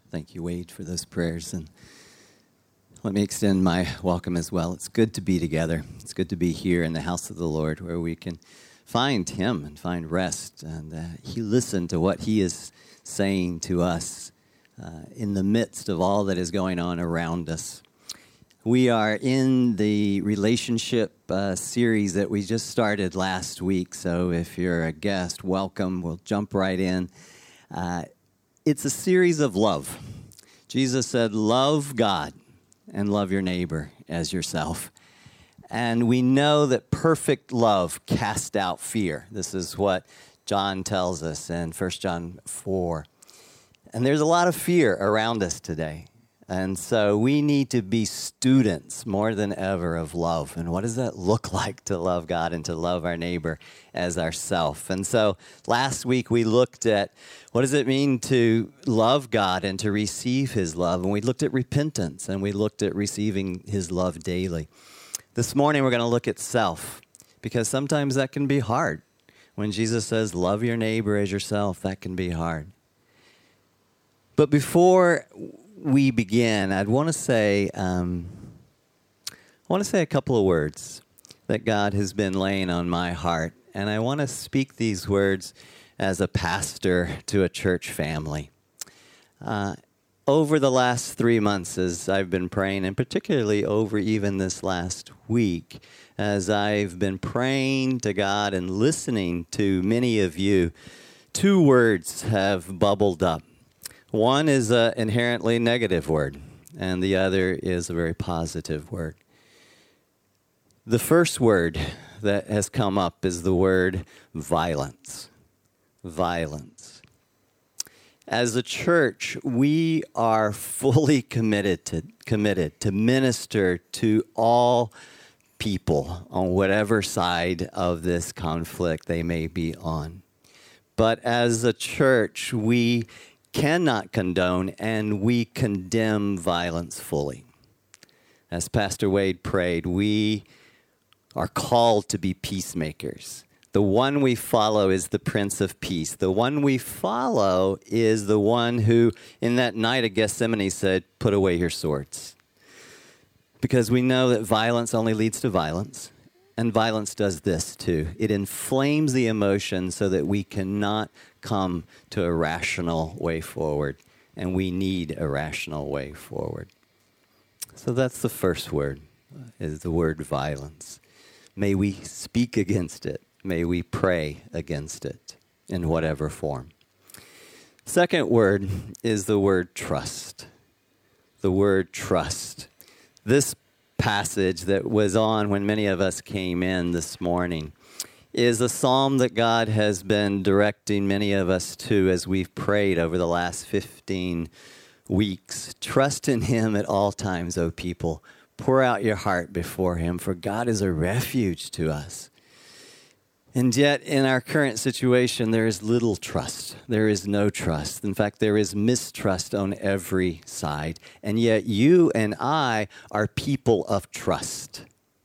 Thank you, Wade, for those prayers. And let me extend my welcome as well. It's good to be together. It's good to be here in the house of the Lord where we can find Him and find rest. And He listened to what He is saying to us in the midst of all that is going on around us. We are in the relationship series that we just started last week. So if you're a guest, welcome. We'll jump right in. It's a series of love. Jesus said, love God and love your neighbor as yourself. And we know that perfect love casts out fear. This is what John tells us in 1 John 4. And there's a lot of fear around us today. And so we need to be students more than ever of love. And what does that look like to love God and to love our neighbor as ourself? And so last week we looked at what does it mean to love God and to receive His love. And we looked at repentance and we looked at receiving His love daily. This morning we're going to look at self, because sometimes that can be hard. When Jesus says, love your neighbor as yourself, that can be hard. But before we begin, I'd want to say a couple of words that God has been laying on my heart, and I want to speak these words as a pastor to a church family. Over the last 3 months, as I've been praying, and particularly over even this last week, as I've been praying to God and listening to many of you, 2 words have bubbled up. One is an inherently negative word, and the other is a very positive word. The first word that has come up is the word violence. Violence. As a church, we are fully committed to minister to all people on whatever side of this conflict they may be on. But as a church, we cannot condone and we condemn violence fully. As Pastor Wade prayed, we are called to be peacemakers. The one we follow is the Prince of Peace. The one we follow is the one who, in that night of Gethsemane, said, put away your swords. Because we know that violence only leads to violence. And violence does this too. It inflames the emotion so that we cannot come to a rational way forward. And we need a rational way forward. So that's the first word, is the word violence. May we speak against it. May we pray against it in whatever form. Second word is the word trust. The word trust. This passage that was on when many of us came in this morning is a psalm that God has been directing many of us to as we've prayed over the last 15 weeks. Trust in Him at all times, O people. Pour out your heart before Him, for God is a refuge to us. And yet, in our current situation, there is little trust. There is no trust. In fact, there is mistrust on every side. And yet, you and I are people of trust.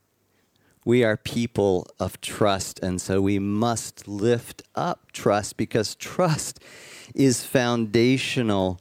We are people of trust, and so we must lift up trust, because trust is foundational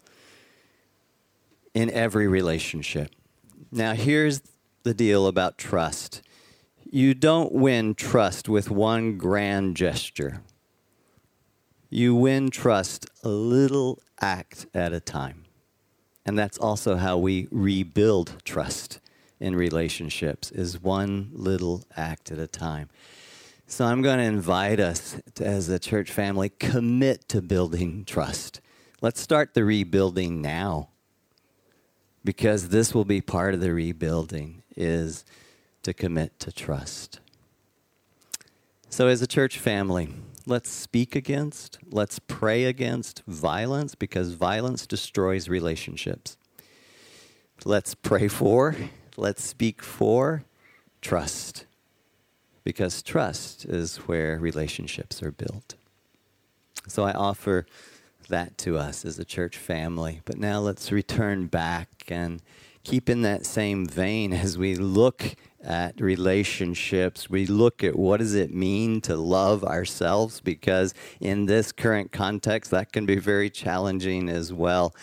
in every relationship. Now, here's the deal about trust. You don't win trust with one grand gesture. You win trust a little act at a time. And that's also how we rebuild trust in relationships, is one little act at a time. So I'm going to invite us to, as a church family, commit to building trust. Let's start the rebuilding now, because this will be part of the rebuilding, is to commit to trust. So as a church family, let's speak against, let's pray against violence, because violence destroys relationships. Let's pray for, let's speak for trust, because trust is where relationships are built. So I offer that to us as a church family. But now let's return back and keep in that same vein as we look at relationships. We look at what does it mean to love ourselves, because in this current context, that can be very challenging as well.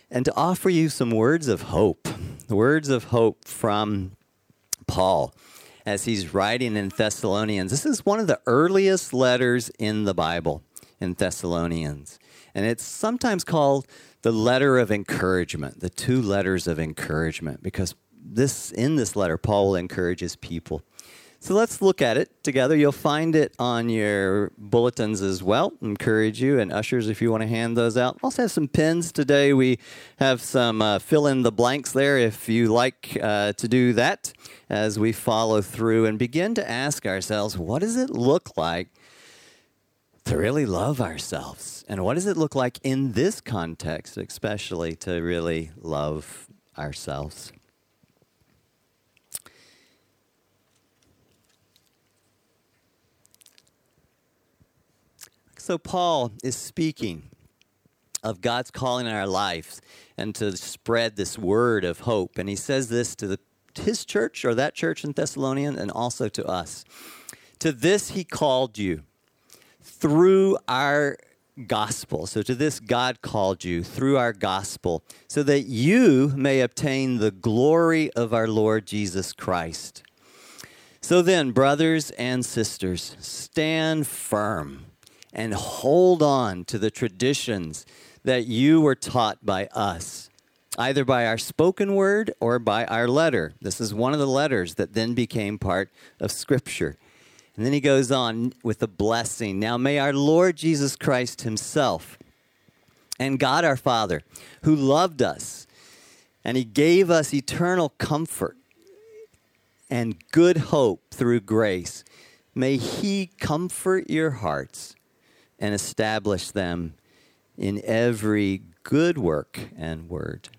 and to offer you some words of hope from Paul as he's writing in Thessalonians. This is one of the earliest letters in the Bible, in Thessalonians. And it's sometimes called the letter of encouragement, the two letters of encouragement, because in this letter, Paul encourages people. So let's look at it together. You'll find it on your bulletins as well. Encourage you, and ushers, if you want to hand those out. Also have some pens today. We have some fill in the blanks there if you like to do that as we follow through and begin to ask ourselves, what does it look like to really love ourselves? And what does it look like in this context, especially to really love ourselves? So Paul is speaking of God's calling in our lives and to spread this word of hope. And he says this to his church, or that church in Thessalonian, and also to us. To this he called you through our gospel. So to this God called you through our gospel, so that you may obtain the glory of our Lord Jesus Christ. So then, brothers and sisters, stand firm and hold on to the traditions that you were taught by us, either by our spoken word or by our letter. This is one of the letters that then became part of Scripture. And then he goes on with a blessing. Now may our Lord Jesus Christ himself and God our Father, who loved us, and he gave us eternal comfort and good hope through grace, may he comfort your hearts and establish them in every good work and word.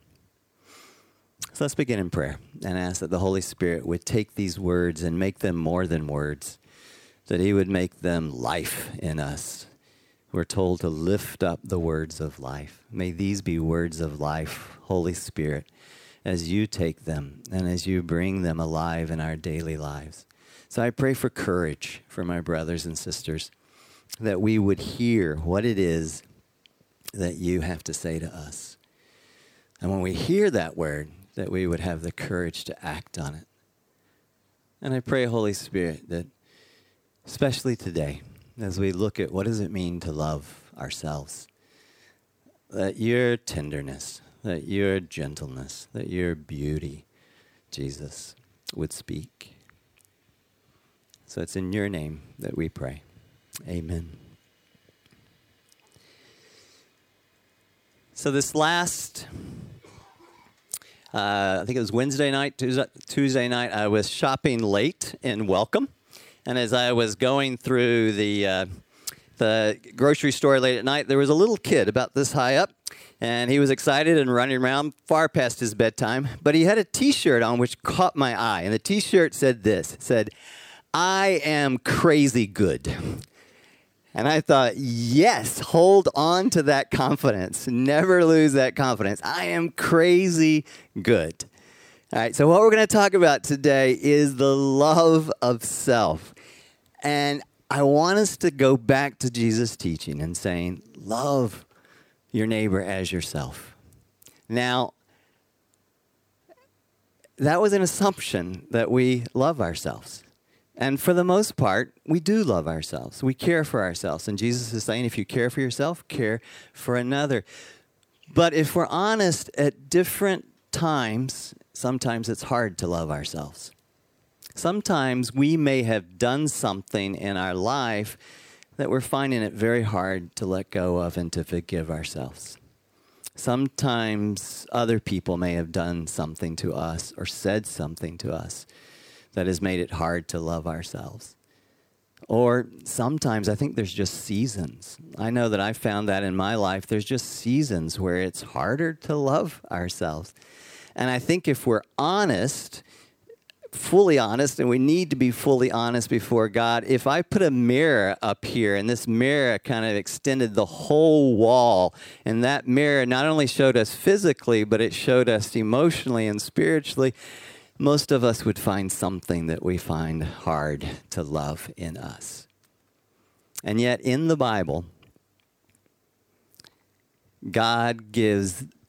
So let's begin in prayer and ask that the Holy Spirit would take these words and make them more than words, that he would make them life in us. We're told to lift up the words of life. May these be words of life, Holy Spirit, as you take them and as you bring them alive in our daily lives. So I pray for courage for my brothers and sisters, that we would hear what it is that you have to say to us. And when we hear that word, that we would have the courage to act on it. And I pray, Holy Spirit, that especially today, as we look at what does it mean to love ourselves, that your tenderness, that your gentleness, that your beauty, Jesus, would speak. So it's in your name that we pray. Amen. So this last, I think it was Wednesday night, Tuesday night, I was shopping late in Welcome. And as I was going through the grocery store late at night, there was a little kid about this high up. And he was excited and running around far past his bedtime. But he had a T-shirt on which caught my eye. And the T-shirt said this. It said, "I am crazy good." And I thought, yes, hold on to that confidence. Never lose that confidence. I am crazy good. All right, so what we're going to talk about today is the love of self. And I want us to go back to Jesus' teaching and saying, love your neighbor as yourself. Now, that was an assumption that we love ourselves. And for the most part, we do love ourselves. We care for ourselves. And Jesus is saying, if you care for yourself, care for another. But if we're honest, at different times, sometimes it's hard to love ourselves. Sometimes we may have done something in our life that we're finding it very hard to let go of and to forgive ourselves. Sometimes other people may have done something to us or said something to us that has made it hard to love ourselves. Or sometimes I think there's just seasons. I know that I found that in my life. There's just seasons where it's harder to love ourselves. And I think if we're honest, fully honest, and we need to be fully honest before God, if I put a mirror up here and this mirror kind of extended the whole wall, and that mirror not only showed us physically, but it showed us emotionally and spiritually, most of us would find something that we find hard to love in us. And yet in the Bible, God gives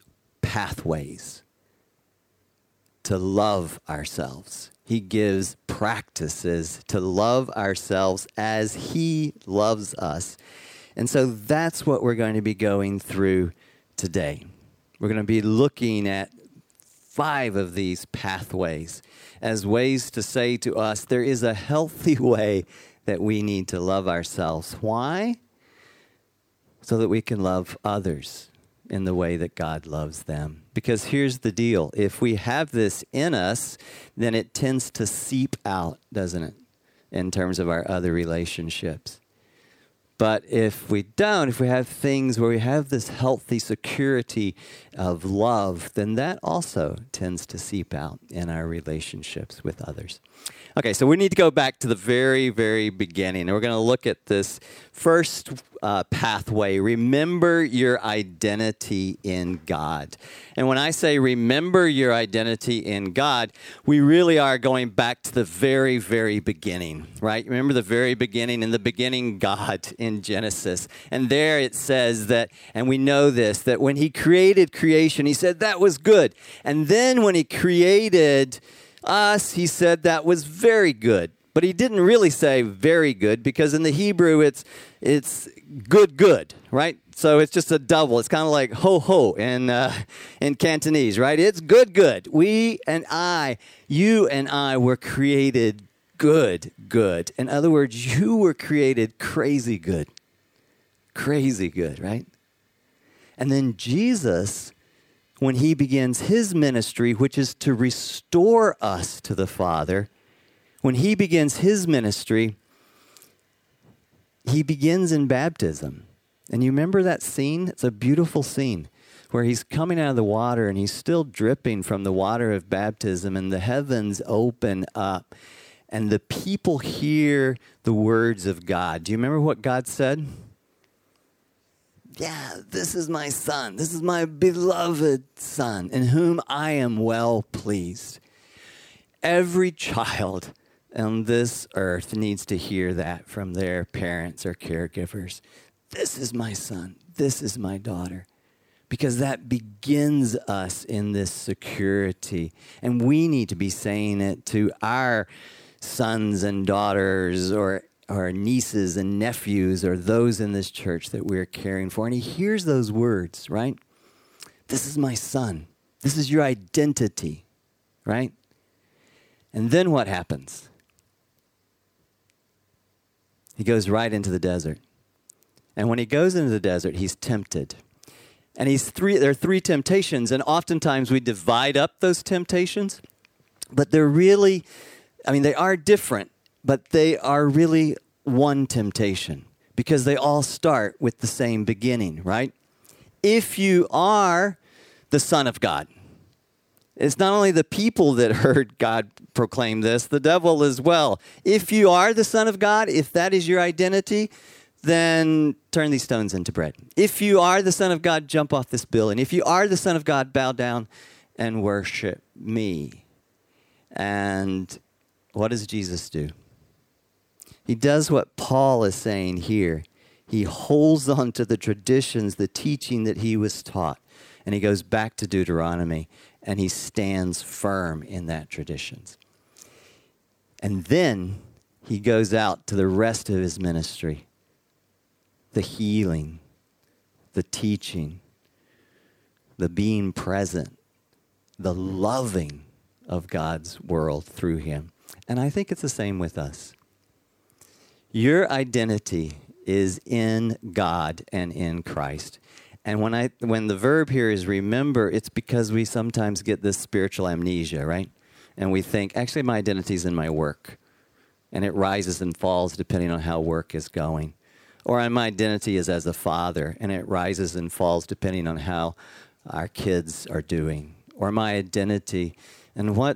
pathways to love ourselves. He gives practices to love ourselves as He loves us. And so that's what we're going to be going through today. We're going to be looking at 5 of these pathways as ways to say to us, there is a healthy way that we need to love ourselves. Why? So that we can love others in the way that God loves them. Because here's the deal. If we have this in us, then it tends to seep out, doesn't it, in terms of our other relationships. But if we don't, if we have things where we have this healthy security of love, then that also tends to seep out in our relationships with others. Okay, so we need to go back to the very, very beginning. And we're going to look at this first pathway. Remember your identity in God. And when I say remember your identity in God, we really are going back to the very, very beginning, right? Remember the very beginning, in the beginning, God in Genesis. And there it says that, and we know this, that when He created creation, He said that was good. And then when He created us, He said that was very good. But He didn't really say very good, because in the Hebrew it's good, right? So it's just a double. It's kind of like ho in Cantonese, right? It's good. We and I, you and I were created good. In other words, you were created crazy good, right? And then Jesus, when He begins His ministry, which is to restore us to the Father, when He begins His ministry, He begins in baptism. And you remember that scene? It's a beautiful scene where He's coming out of the water and He's still dripping from the water of baptism, and the heavens open up and the people hear the words of God. Do you remember what God said? Yeah, this is my Son. This is my beloved Son, in whom I am well pleased. Every child on this earth needs to hear that from their parents or caregivers. This is my son. This is my daughter. Because that begins us in this security. And we need to be saying it to our sons and daughters, or nieces and nephews, or those in this church that we're caring for. And He hears those words, right? This is my son. This is your identity, right? And then what happens? He goes right into the desert. And when He goes into the desert, He's tempted. And there are 3 temptations, and oftentimes we divide up those temptations, but they're really, they are different, but they are really one temptation, because they all start with the same beginning, right? If you are the Son of God. It's not only the people that heard God proclaim this, the devil as well. If you are the Son of God, if that is your identity, then turn these stones into bread. If you are the Son of God, jump off this building. If you are the Son of God, bow down and worship me. And what does Jesus do? He does what Paul is saying here. He holds on to the traditions, the teaching that he was taught. And he goes back to Deuteronomy, and he stands firm in that traditions. And then he goes out to the rest of his ministry. The healing, the teaching, the being present, the loving of God's world through him. And I think it's the same with us. Your identity is in God and in Christ. And when the verb here is remember, it's because we sometimes get this spiritual amnesia, right? And we think, actually, my identity is in my work. And it rises and falls depending on how work is going. Or my identity is as a father, and it rises and falls depending on how our kids are doing. Or my identity, and what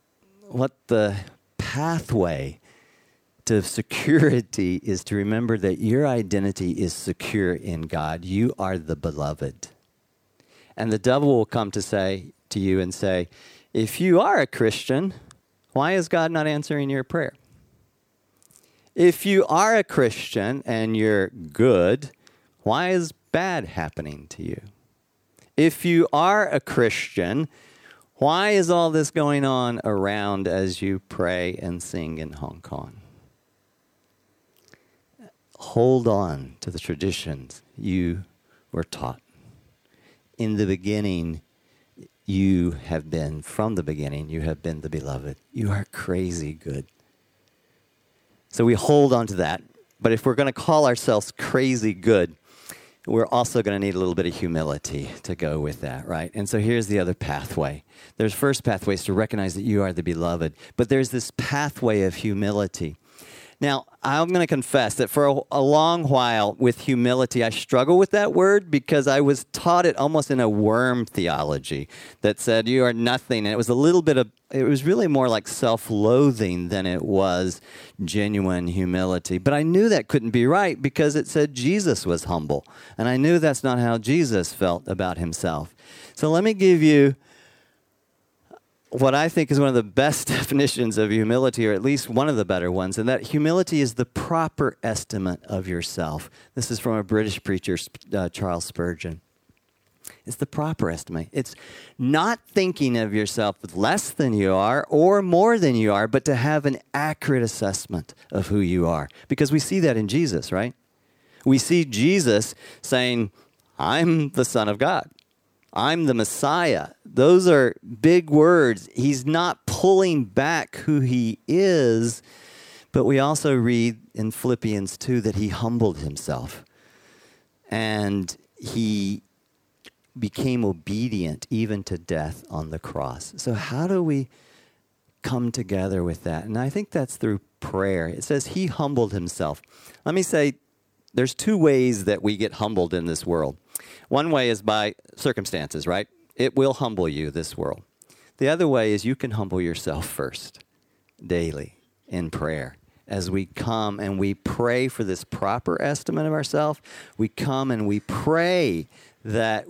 the pathway to security is to remember that your identity is secure in God. You are the beloved. And the devil will come to you and say, if you are a Christian, why is God not answering your prayer? If you are a Christian and you're good, why is bad happening to you? if you are a Christian, why is all this going on around as you pray and sing in Hong Kong? Hold on to the traditions you were taught. In the beginning, you have been, from the beginning, you have been the beloved. You are crazy good. So we hold on to that. But if we're going to call ourselves crazy good, we're also going to need a little bit of humility to go with that, right? And so here's the other pathway. There's first pathway is to recognize that you are the beloved. But there's this pathway of humility. Now, I'm going to confess that for a long while with humility, I struggle with that word because I was taught it almost in a worm theology that said you are nothing. And it was a little bit of, it was really more like self-loathing than it was genuine humility. But I knew that couldn't be right because it said Jesus was humble. And I knew that's not how Jesus felt about himself. So let me give you what I think is one of the best definitions of humility, or at least one of the better ones, and that humility is the proper estimate of yourself. This is from a British preacher, Charles Spurgeon. It's the proper estimate. It's not thinking of yourself less than you are or more than you are, but to have an accurate assessment of who you are. Because we see that in Jesus, right? We see Jesus saying, I'm the Son of God. I'm the Messiah. Those are big words. He's not pulling back who he is, but we also read in Philippians 2 that he humbled himself and he became obedient even to death on the cross. So how do we come together with that? And I think that's through prayer. It says he humbled himself. Let me say, there's two ways that we get humbled in this world. One way is by circumstances, right? It will humble you, this world. The other way is you can humble yourself first, daily, in prayer. As we come and we pray for this proper estimate of ourselves, we come and we pray that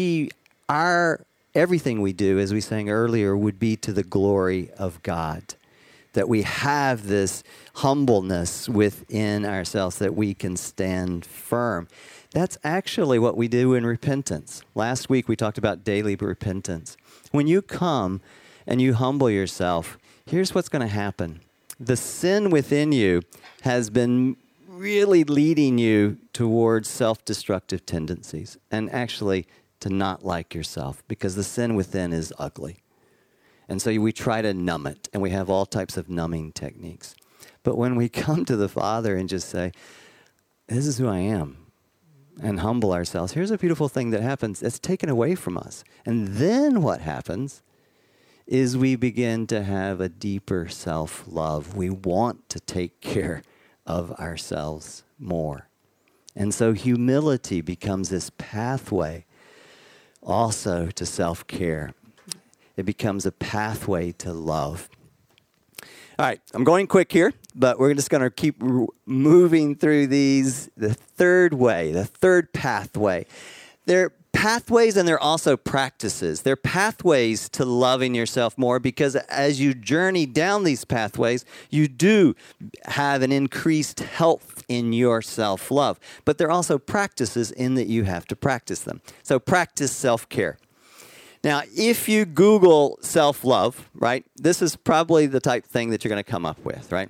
everything we do, as we sang earlier, would be to the glory of God. That we have this humbleness within ourselves, that we can stand firm. That's actually what we do in repentance. Last week we talked about daily repentance. When you come and you humble yourself, here's what's going to happen. The sin within you has been really leading you towards self-destructive tendencies and actually to not like yourself because the sin within is ugly. And so we try to numb it, and we have all types of numbing techniques. But when we come to the Father and just say, this is who I am, and humble ourselves, here's a beautiful thing that happens. It's taken away from us. And then what happens is we begin to have a deeper self-love. We want to take care of ourselves more. And so humility becomes this pathway also to self-care. It becomes a pathway to love. All right, I'm going quick here, but we're just going to keep moving through these. The third way, the third pathway. They're pathways and they're also practices. They're pathways to loving yourself more because as you journey down these pathways, you do have an increased health in your self-love. But they're also practices in that you have to practice them. So practice self-care. Now, if you Google self-love, right, this is probably the type thing that you're going to come up with, right?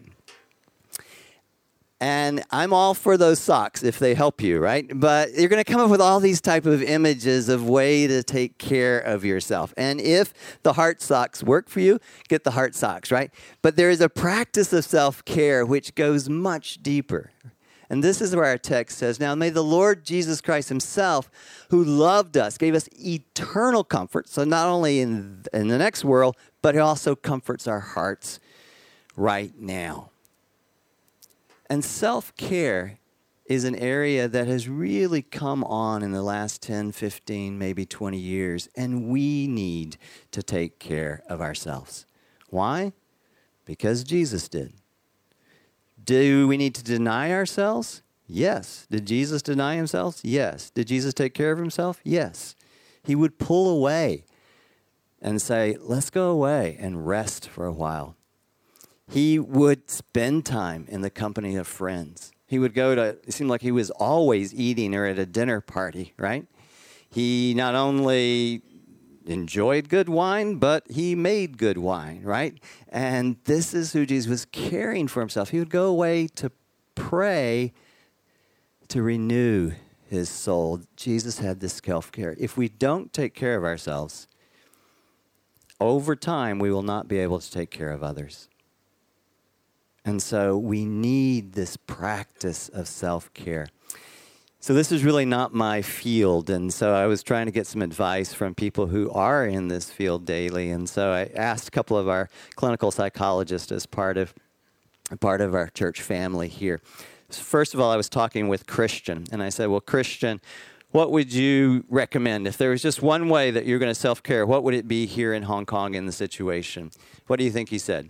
And I'm all for those socks if they help you, right? But you're going to come up with all these type of images of way to take care of yourself. And if the heart socks work for you, get the heart socks, right? But there is a practice of self-care which goes much deeper. And this is where our text says, now may the Lord Jesus Christ himself, who loved us, gave us eternal comfort. So not only in the next world, but he also comforts our hearts right now. And self-care is an area that has really come on in the last 10, 15, maybe 20 years. And we need to take care of ourselves. Why? Because Jesus did. Do we need to deny ourselves? Yes. Did Jesus deny himself? Yes. Did Jesus take care of himself? Yes. He would pull away and say, let's go away and rest for a while. He would spend time in the company of friends. He would go to, it seemed like he was always eating or at a dinner party, right? He not only enjoyed good wine, but he made good wine, right? And this is who Jesus was caring for himself. He would go away to pray to renew his soul. Jesus had this self-care. If we don't take care of ourselves, over time, we will not be able to take care of others. And so we need this practice of self-care. So this is really not my field, and so I was trying to get some advice from people who are in this field daily. And so I asked a couple of our clinical psychologists as part of our church family here. First of all, I was talking with Christian, and I said, well, Christian, what would you recommend? If there was just one way that you're going to self-care, what would it be here in Hong Kong in the situation? What do you think he said?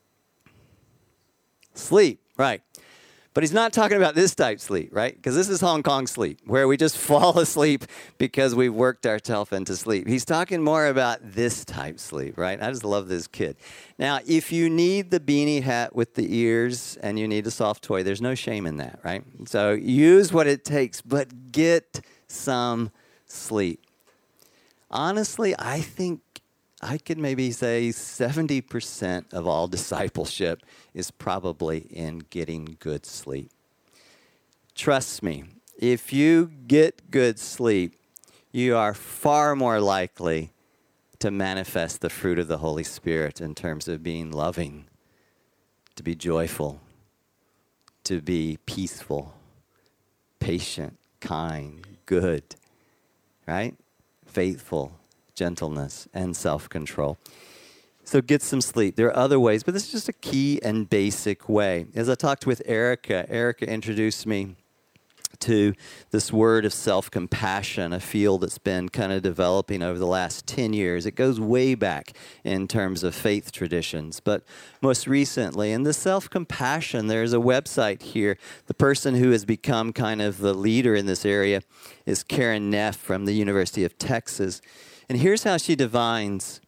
Sleep, right. But he's not talking about this type sleep, right? Because this is Hong Kong sleep, where we just fall asleep because we've worked ourselves into sleep. He's talking more about this type sleep, right? I just love this kid. Now, if you need the beanie hat with the ears and you need a soft toy, there's no shame in that, right? So use what it takes, but get some sleep. Honestly, I think I could maybe say 70% of all discipleship is probably in getting good sleep. Trust me, if you get good sleep, you are far more likely to manifest the fruit of the Holy Spirit in terms of being loving, to be joyful, to be peaceful, patient, kind, good, right? Faithful, gentleness, and self-control. So get some sleep. There are other ways, but this is just a key and basic way. As I talked with Erica introduced me to this word of self-compassion, a field that's been kind of developing over the last 10 years. It goes way back in terms of faith traditions, but most recently, in the self-compassion, there's a website here. The person who has become kind of the leader in this area is Karen Neff from the University of Texas. And here's how she defines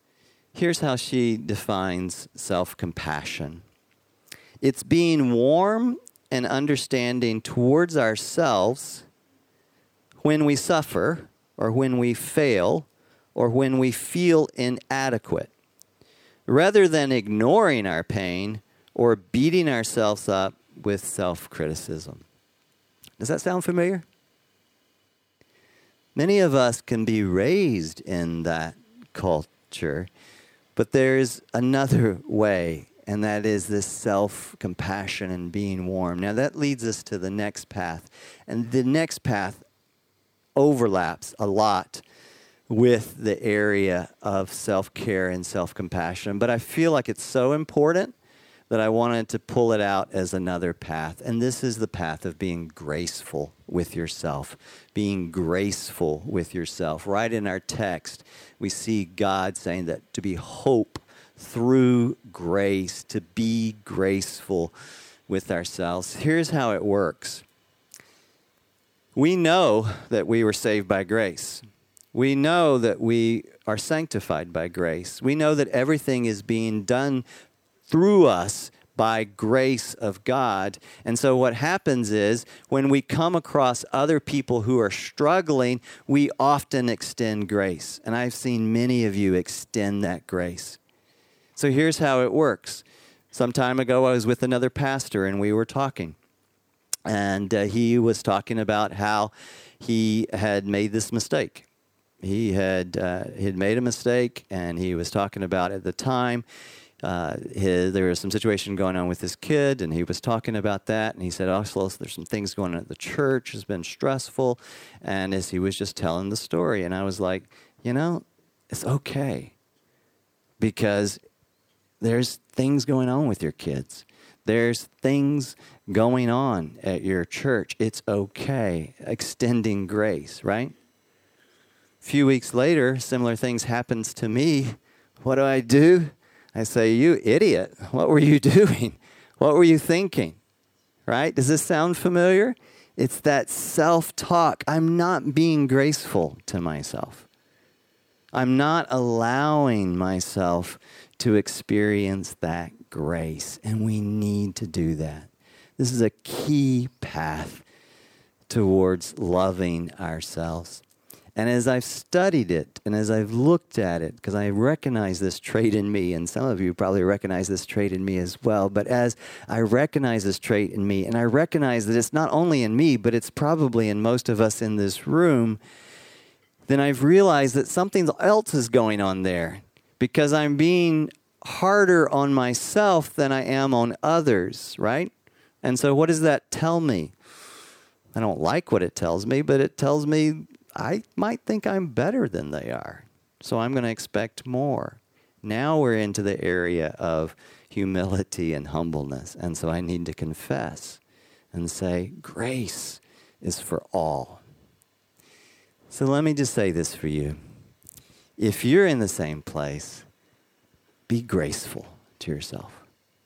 self-compassion. It's being warm and understanding towards ourselves when we suffer, or when we fail, or when we feel inadequate, rather than ignoring our pain or beating ourselves up with self-criticism. Does that sound familiar? Many of us can be raised in that culture, but there's another way, and that is this self-compassion and being warm. Now that leads us to the next path, and the next path overlaps a lot with the area of self-care and self-compassion, but I feel like it's so important that I wanted to pull it out as another path. And this is the path of being graceful with yourself. Being graceful with yourself. Right in our text, we see God saying that to be hope through grace, to be graceful with ourselves. Here's how it works. We know that we were saved by grace. We know that we are sanctified by grace. We know that everything is being done through us by grace of God. And so what happens is when we come across other people who are struggling, we often extend grace. And I've seen many of you extend that grace. So here's how it works. Some time ago, I was with another pastor and we were talking. And he was talking about how he had made this mistake. He had made a mistake, and he was talking about at the time, there was some situation going on with his kid, and he was talking about that, and he said, also, there's some things going on at the church, it's been stressful, and as he was just telling the story, and I was like, it's okay, because there's things going on with your kids. There's things going on at your church. It's okay. Extending grace, right? A few weeks later, similar things happens to me. What do? I say, you idiot, what were you doing? What were you thinking? Right? Does this sound familiar? It's that self-talk. I'm not being graceful to myself. I'm not allowing myself to experience that grace, and we need to do that. This is a key path towards loving ourselves. And as I've studied it and as I've looked at it, because I recognize this trait in me, and some of you probably recognize this trait in me as well, but as I recognize this trait in me, and I recognize that it's not only in me, but it's probably in most of us in this room, then I've realized that something else is going on there, because I'm being harder on myself than I am on others, right? And so what does that tell me? I don't like what it tells me, but it tells me I might think I'm better than they are. So I'm going to expect more. Now we're into the area of humility and humbleness. And so I need to confess and say, grace is for all. So let me just say this for you. If you're in the same place, be graceful to yourself.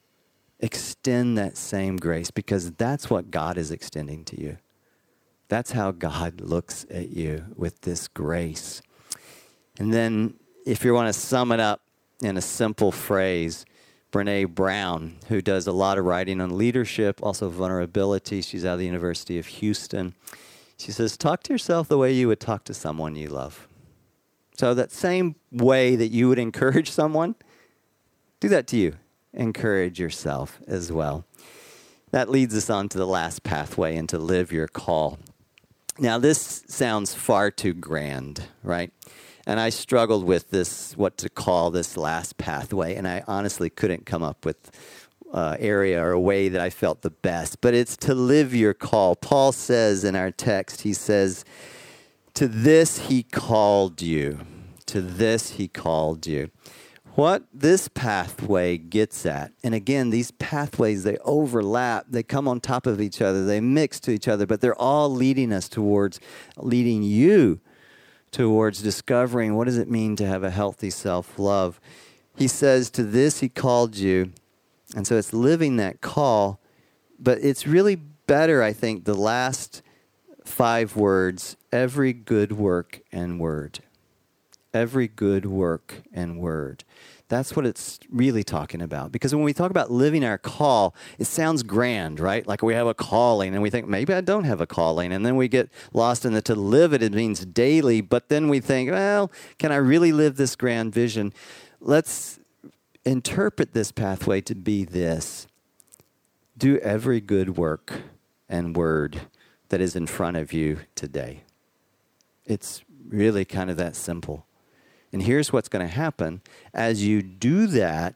Extend that same grace, because that's what God is extending to you. That's how God looks at you, with this grace. And then if you want to sum it up in a simple phrase, Brené Brown, who does a lot of writing on leadership, also vulnerability, she's out of the University of Houston. She says, talk to yourself the way you would talk to someone you love. So that same way that you would encourage someone, do that to you. Encourage yourself as well. That leads us on to the last pathway, and to live your call. Now, this sounds far too grand, right? And I struggled with this, what to call this last pathway, and I honestly couldn't come up with area or a way that I felt the best. But it's to live your call. Paul says in our text, he says, to this he called you. To this he called you. What this pathway gets at, and again, these pathways, they overlap, they come on top of each other, they mix to each other, but they're all leading us towards, leading you towards discovering what does it mean to have a healthy self-love. He says, to this he called you, and so it's living that call, but it's really better, I think, the last 5 words, every good work and word. Every good work and word. That's what it's really talking about. Because when we talk about living our call, it sounds grand, right? Like we have a calling, and we think, maybe I don't have a calling. And then we get lost in the to live it. It means daily. But then we think, well, can I really live this grand vision? Let's interpret this pathway to be this. Do every good work and word that is in front of you today. It's really kind of that simple. And here's what's going to happen. As you do that,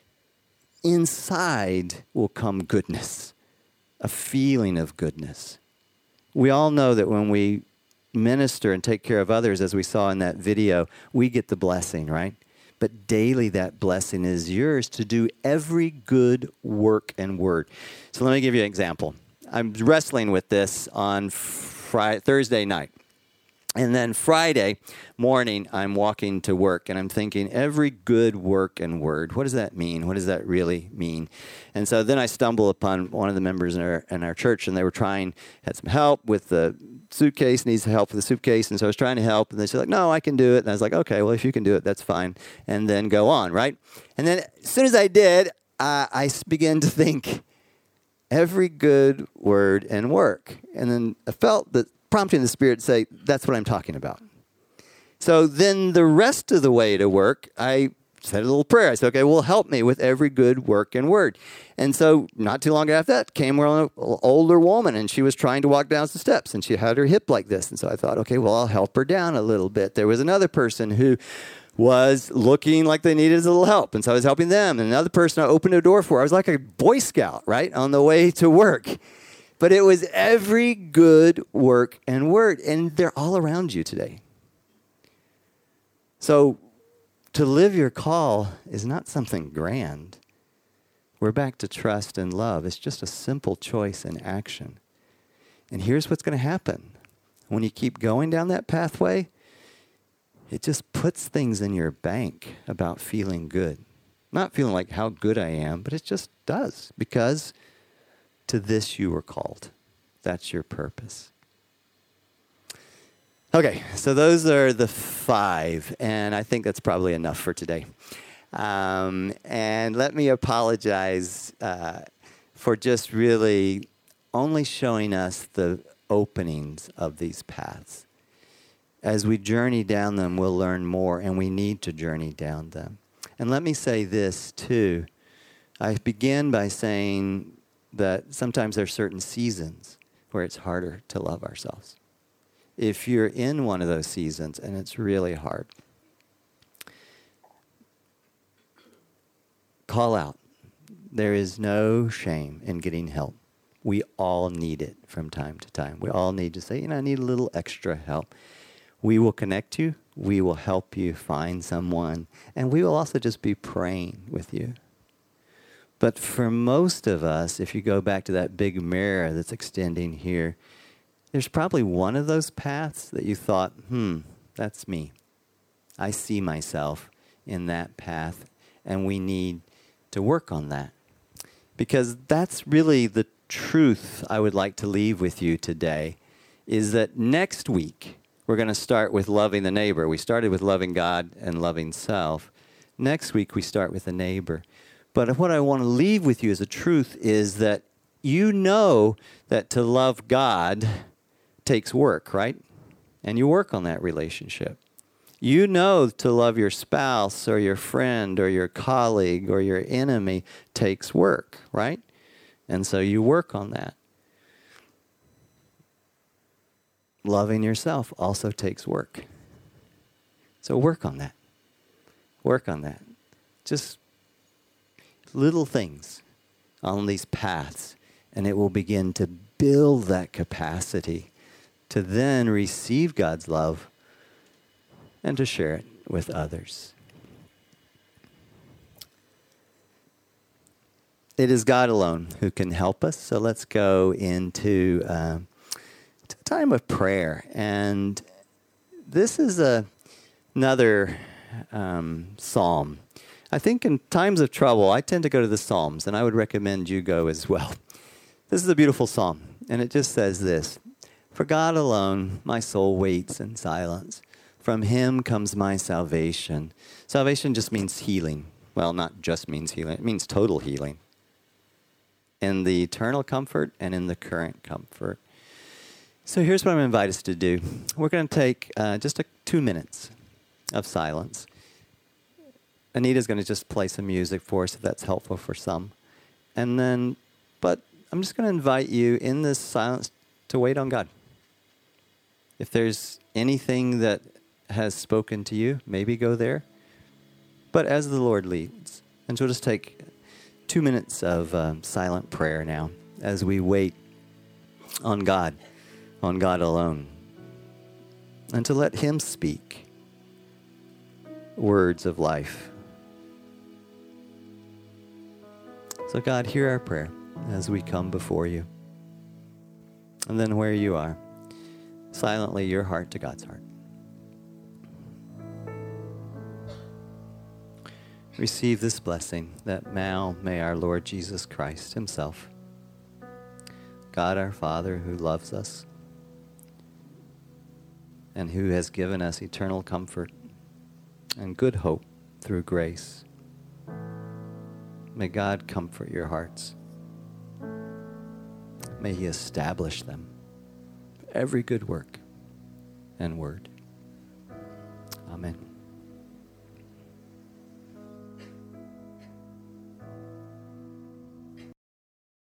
inside will come goodness, a feeling of goodness. We all know that when we minister and take care of others, as we saw in that video, we get the blessing, right? But daily that blessing is yours to do every good work and word. So let me give you an example. I'm wrestling with this on Thursday night. And then Friday morning, I'm walking to work, and I'm thinking, every good work and word, what does that mean? What does that really mean? And so then I stumble upon one of the members in our church, and they were had some help with the suitcase, needs help with the suitcase, and so I was trying to help, and they said, like, no, I can do it. And I was like, okay, well, if you can do it, that's fine. And then go on, right? And then as soon as I did, I began to think, every good word and work. And then I felt that prompting the Spirit to say, that's what I'm talking about. So then the rest of the way to work, I said a little prayer. I said, okay, well, help me with every good work and word. And so not too long after that came an older woman, and she was trying to walk down the steps, and she had her hip like this. And so I thought, okay, well, I'll help her down a little bit. There was another person who was looking like they needed a little help, and so I was helping them. And another person I opened a door for. I was like a Boy Scout, right, on the way to work. But it was every good work and word, and they're all around you today. So to live your call is not something grand. We're back to trust and love. It's just a simple choice and action. And here's what's going to happen. When you keep going down that pathway, it just puts things in your bank about feeling good. Not feeling like how good I am, but it just does, because to this you were called. That's your purpose. Okay, so those are the 5, and I think that's probably enough for today. And let me apologize for just really only showing us the openings of these paths. as we journey down them, we'll learn more, and we need to journey down them. And let me say this, too. I begin by saying that sometimes there are certain seasons where it's harder to love ourselves. If you're in one of those seasons and it's really hard, call out. There is no shame in getting help. We all need it from time to time. We all need to say, I need a little extra help. We will connect you. We will help you find someone. And we will also just be praying with you. But for most of us, if you go back to that big mirror that's extending here, there's probably one of those paths that you thought, that's me. I see myself in that path, and we need to work on that. Because that's really the truth I would like to leave with you today, is that next week, we're going to start with loving the neighbor. We started with loving God and loving self. Next week, we start with the neighbor. But what I want to leave with you as a truth is that you know that to love God takes work, right? And you work on that relationship. You know to love your spouse or your friend or your colleague or your enemy takes work, right? And so you work on that. Loving yourself also takes work. So work on that. Work on that. Just little things on these paths, and it will begin to build that capacity to then receive God's love and to share it with others. It is God alone who can help us, so let's go into a time of prayer. And this is another psalm. I think in times of trouble, I tend to go to the Psalms, and I would recommend you go as well. This is a beautiful psalm, and it just says this: "For God alone my soul waits in silence. From him comes my salvation." Salvation just means healing. Well, not just means healing. It means total healing. In the eternal comfort and in the current comfort. So here's what I'm going to invite us to do. We're going to take just 2 minutes of silence. Anita's going to just play some music for us if that's helpful for some. And then, but I'm just going to invite you in this silence to wait on God. If there's anything that has spoken to you, maybe go there. But as the Lord leads. And so we'll just take 2 minutes of silent prayer now as we wait on God alone. And to let him speak words of life. So God, hear our prayer as we come before you. And then where you are, silently your heart to God's heart. Receive this blessing that now may our Lord Jesus Christ himself, God our Father who loves us and who has given us eternal comfort and good hope through grace, may God comfort your hearts. May he establish them, every good work and word. Amen.